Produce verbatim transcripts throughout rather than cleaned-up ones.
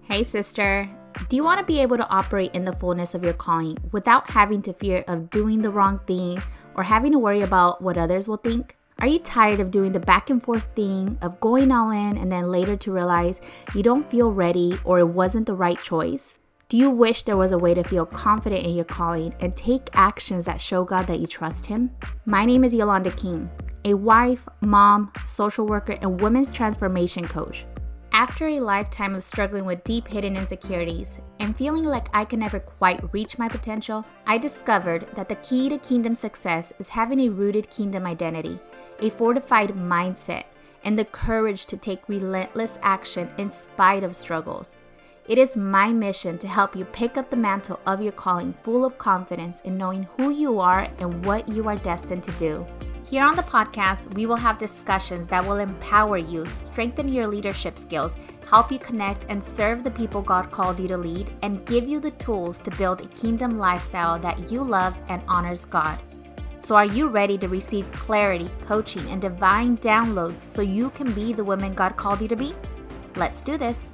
Hey sister, do you want to be able to operate in the fullness of your calling without having to fear of doing the wrong thing or having to worry about what others will think? Are you tired of doing the back and forth thing of going all in and then later to realize you don't feel ready or it wasn't the right choice? Do you wish there was a way to feel confident in your calling and take actions that show God that you trust Him? My name is Yolanda King, a wife, mom, social worker, and women's transformation coach. After a lifetime of struggling with deep hidden insecurities and feeling like I could never quite reach my potential, I discovered that the key to kingdom success is having a rooted kingdom identity, a fortified mindset, and the courage to take relentless action in spite of struggles. It is my mission to help you pick up the mantle of your calling full of confidence in knowing who you are and what you are destined to do. Here on the podcast, we will have discussions that will empower you, strengthen your leadership skills, help you connect and serve the people God called you to lead, and give you the tools to build a kingdom lifestyle that you love and honors God. So are you ready to receive clarity, coaching, and divine downloads so you can be the woman God called you to be? Let's do this.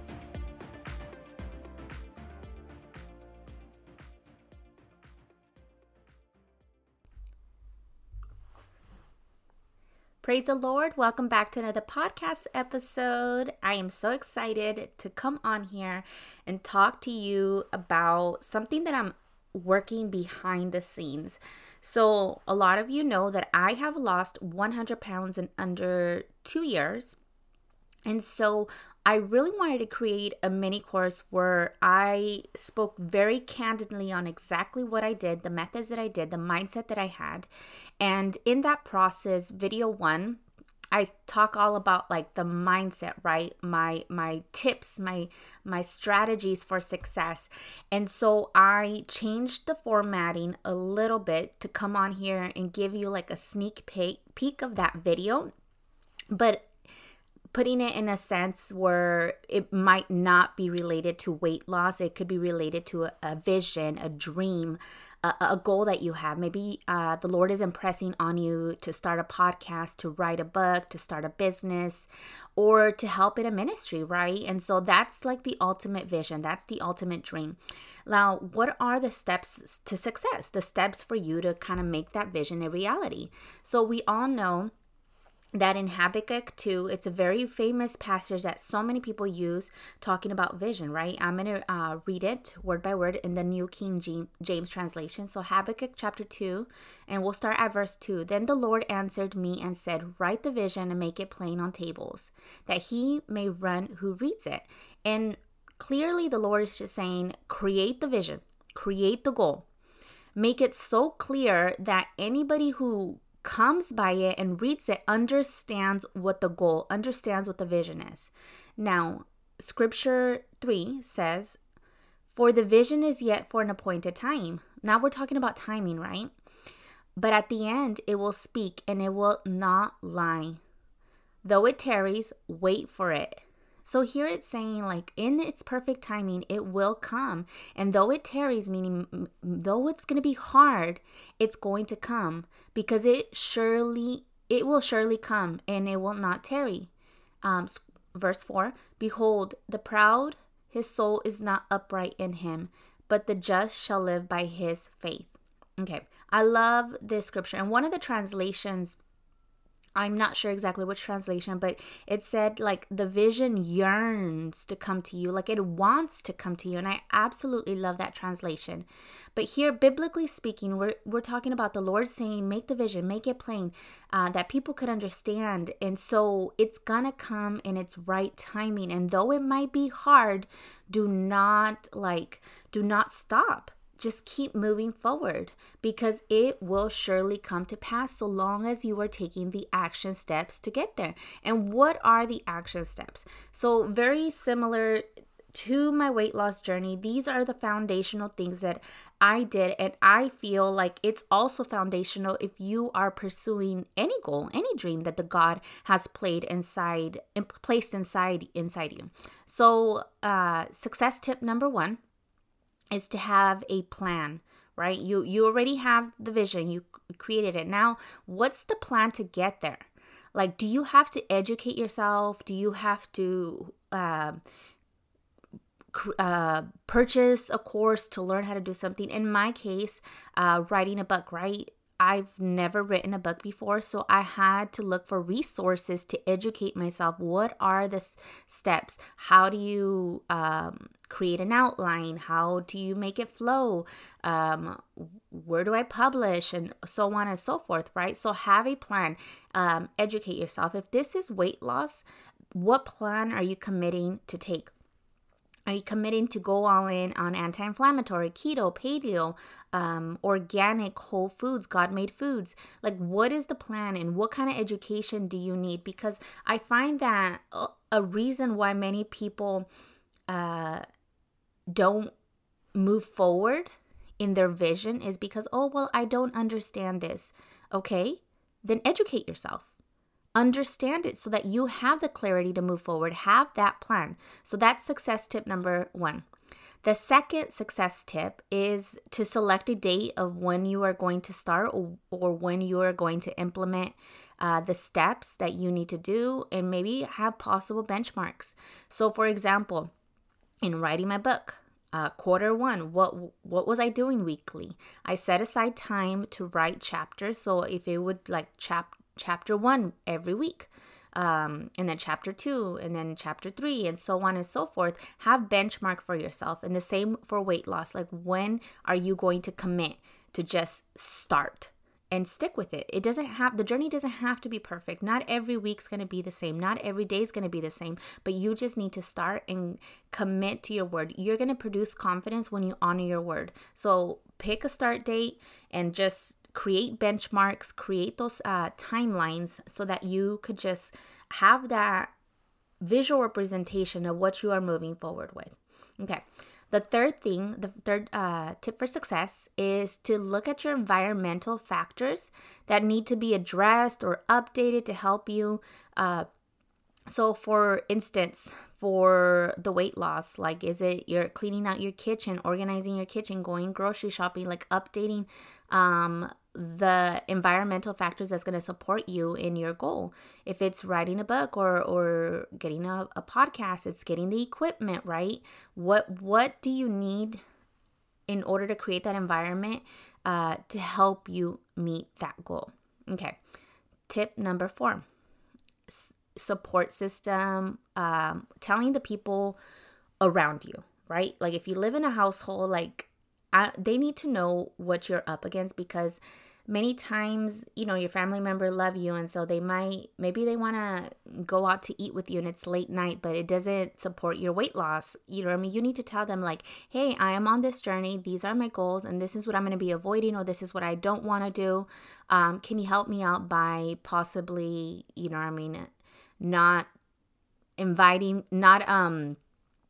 Praise the Lord. Welcome back to another podcast episode. I am so excited to come on here and talk to you about something that I'm working behind the scenes. So a lot of you know that I have lost one hundred pounds in under two years. And so I really wanted to create a mini course where I spoke very candidly on exactly what I did, the methods that I did, the mindset that I had. And in that process, video one, I talk all about like the mindset, right? My my tips, my my strategies for success. And so I changed the formatting a little bit to come on here and give you like a sneak peek peek of that video. But putting it in a sense where it might not be related to weight loss. It could be related to a, a vision, a dream, a, a goal that you have. Maybe uh, the Lord is impressing on you to start a podcast, to write a book, to start a business, or to help in a ministry, right? And so that's like the ultimate vision. That's the ultimate dream. Now, what are the steps to success? The steps for you to kind of make that vision a reality. So we all know that in Habakkuk two, it's a very famous passage that so many people use talking about vision, right? I'm going to uh, read it word by word in the New King James translation. So Habakkuk chapter two, and we'll start at verse two. Then the Lord answered me and said, write the vision and make it plain on tables, that he may run who reads it. And clearly the Lord is just saying, create the vision, create the goal, make it so clear that anybody who comes by it and reads it understands what the goal, understands what the vision is. Now, scripture three says, for the vision is yet for an appointed time. Now we're talking about timing, right? But at the end, it will speak and it will not lie. Though it tarries, wait for it. So here it's saying like in its perfect timing, it will come. And though it tarries, meaning though it's going to be hard, it's going to come because it surely, it will surely come and it will not tarry. Um, verse four, behold, the proud, his soul is not upright in him, but the just shall live by his faith. Okay, I love this scripture. And one of the translations, I'm not sure exactly which translation, but it said like the vision yearns to come to you, like it wants to come to you. And I absolutely love that translation. But here, biblically speaking, we're we're talking about the Lord saying, make the vision, make it plain, uh, that people could understand. And so it's gonna come in its right timing. And though it might be hard, do not like, do not stop. Just keep moving forward because it will surely come to pass so long as you are taking the action steps to get there. And what are the action steps? So very similar to my weight loss journey, these are the foundational things that I did. And I feel like it's also foundational if you are pursuing any goal, any dream that the God has played inside, placed inside, inside you. So uh, success tip number one is to have a plan, right? You you already have the vision, you created it. Now, what's the plan to get there? Like, do you have to educate yourself? Do you have to uh, uh, purchase a course to learn how to do something. In my case, uh, writing a book, right? I've never written a book before, so I had to look for resources to educate myself. What are the s- steps? How do you um, create an outline? How do you make it flow? Um, where do I publish? And so on and so forth, right? So have a plan. Um, educate yourself. If this is weight loss, what plan are you committing to take? Are you committing to go all in on anti-inflammatory, keto, paleo, um, organic, whole foods, God-made foods? Like, what is the plan and what kind of education do you need? Because I find that a reason why many people uh, don't move forward in their vision is because, oh, well, I don't understand this. Okay, then educate yourself. Understand it so that you have the clarity to move forward. Have that plan. So that's success tip number one. The second success tip is to select a date of when you are going to start or, or when you are going to implement uh, the steps that you need to do, and maybe have possible benchmarks. So for example, in writing my book, uh, quarter one, what what was I doing weekly? I set aside time to write chapters. So if it would like chap chapter one every week, um, and then chapter two, and then chapter three, and so on and so forth. Have benchmark for yourself. And the same for weight loss. Like, when are you going to commit to just start and stick with it? It doesn't have, the journey doesn't have to be perfect. Not every week's going to be the same. Not every day is going to be the same, but you just need to start and commit to your word. You're going to produce confidence when you honor your word. So pick a start date and just create benchmarks, create those uh, timelines so that you could just have that visual representation of what you are moving forward with. Okay. The third thing, the third uh, tip for success is to look at your environmental factors that need to be addressed or updated to help you. Uh, so for instance, for the weight loss, like, is it you're cleaning out your kitchen, organizing your kitchen, going grocery shopping, like updating um, the environmental factors that's going to support you in your goal. If it's writing a book or or getting a, a podcast, it's getting the equipment, right? What what do you need in order to create that environment uh, to help you meet that goal? Okay. Tip number four. S- support system, um, telling the people around you, right? Like, if you live in a household, like, I, they need to know what you're up against, because many times, you know, your family member love you, and so they might, maybe they want to go out to eat with you and it's late night, but it doesn't support your weight loss. You know what I mean? You need to tell them, like, hey, I am on this journey. These are my goals, and this is what I'm going to be avoiding, or this is what I don't want to do. Um, can you help me out by possibly, you know what I mean, not inviting, not, um,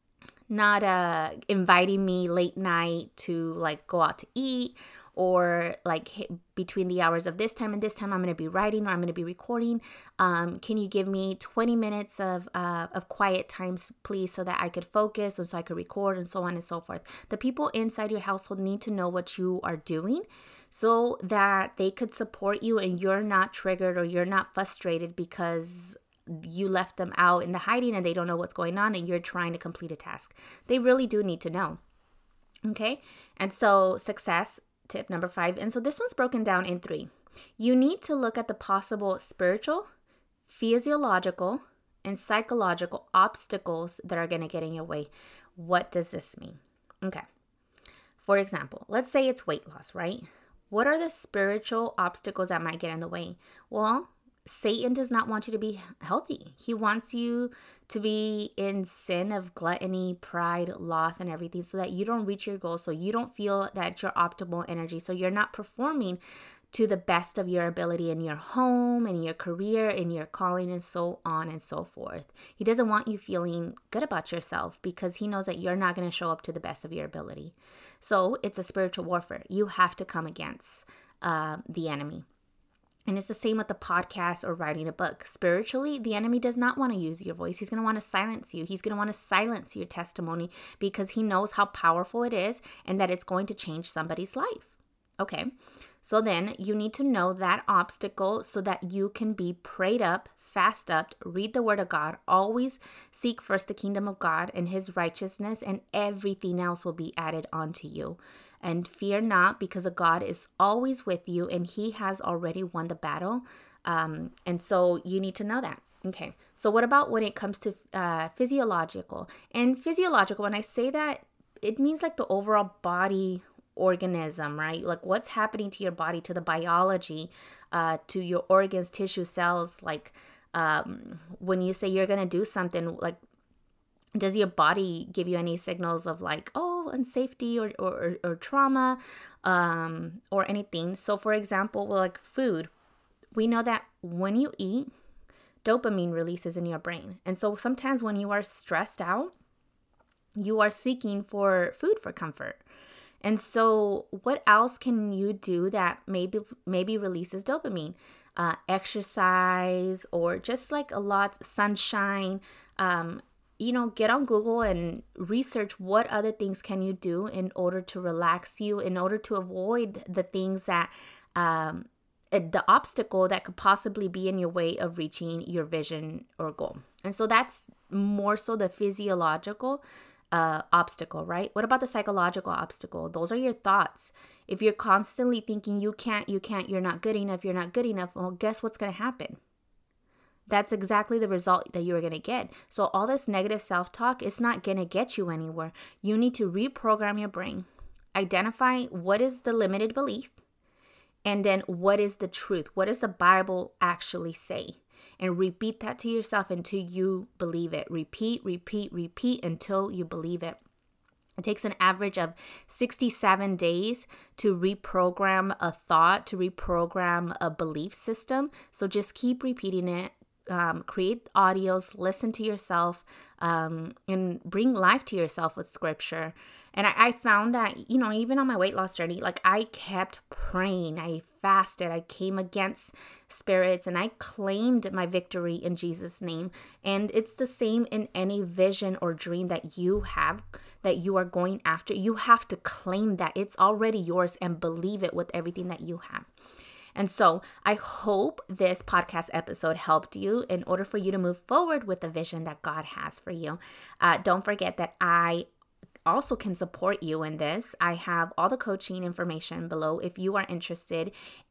not uh inviting me late night to like go out to eat, or like, hey, between the hours of this time and this time I'm going to be writing or I'm going to be recording. Um, can you give me twenty minutes of uh, of quiet times, please, so that I could focus and so I could record, and so on and so forth. The people inside your household need to know what you are doing so that they could support you and you're not triggered or you're not frustrated because you left them out in the hiding and they don't know what's going on and you're trying to complete a task. They really do need to know. Okay. And so success tip number five. And so this one's broken down in three. You need to look at the possible spiritual, physiological, and psychological obstacles that are going to get in your way. What does this mean? Okay. For example, let's say it's weight loss, right? What are the spiritual obstacles that might get in the way? Well, Satan does not want you to be healthy. He wants you to be in sin of gluttony, pride, sloth, and everything, so that you don't reach your goals, so you don't feel that your optimal energy, so you're not performing to the best of your ability in your home, in your career, in your calling, and so on and so forth. He doesn't want you feeling good about yourself because he knows that you're not going to show up to the best of your ability. So it's a spiritual warfare. You have to come against uh, the enemy. And it's the same with the podcast or writing a book. Spiritually, the enemy does not want to use your voice. He's going to want to silence you. He's going to want to silence your testimony because he knows how powerful it is and that it's going to change somebody's life. Okay, So then you need to know that obstacle so that you can be prayed up, fast up, read the word of God, always seek first the kingdom of God and his righteousness, and everything else will be added onto you. And fear not, because God is always with you and he has already won the battle. Um, and so you need to know that. Okay, so what about when it comes to uh, physiological? And physiological, when I say that, it means like the overall body organism, right? Like what's happening to your body, to the biology, uh, to your organs, tissue, cells. Like um, when you say you're going to do something, like does your body give you any signals of like, oh, unsafety or, or, or trauma um, or anything? So for example, well, like food, we know that when you eat, dopamine releases in your brain. And so sometimes when you are stressed out, you are seeking for food for comfort. And so what else can you do that maybe maybe releases dopamine? Uh, exercise, or just like a lot, sunshine. Um, you know, get on Google and research what other things can you do in order to relax you, in order to avoid the things that, um, the obstacle that could possibly be in your way of reaching your vision or goal. And so that's more so the physiological uh, obstacle, right? What about the psychological obstacle? Those are your thoughts. If you're constantly thinking you can't, you can't, you're not good enough, you're not good enough, well, guess what's going to happen? That's exactly the result that you're going to get. So all this negative self-talk is not going to get you anywhere. You need to reprogram your brain, identify what is the limited belief, and then what is the truth? What does the Bible actually say? And repeat that to yourself until you believe it. Repeat, repeat, repeat until you believe it. It takes an average of sixty-seven days to reprogram a thought, to reprogram a belief system. So just keep repeating it. Um, create audios, listen to yourself, um, and bring life to yourself with scripture. And I, I found that, you know, even on my weight loss journey, like I kept praying, I fasted, I came against spirits, and I claimed my victory in Jesus' name. And it's the same in any vision or dream that you have, that you are going after. You have to claim that it's already yours and believe it with everything that you have. And so I hope this podcast episode helped you in order for you to move forward with the vision that God has for you. Uh, don't forget that I also can support you in this. I have all the coaching information below if you are interested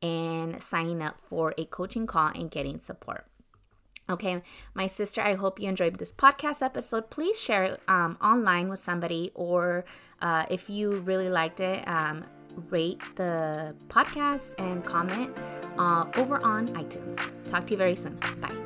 in signing up for a coaching call and getting support. Okay, my sister, I hope you enjoyed this podcast episode. Please share it um, online with somebody, or uh, if you really liked it, um, rate the podcast and comment uh, over on iTunes. Talk to you very soon. Bye.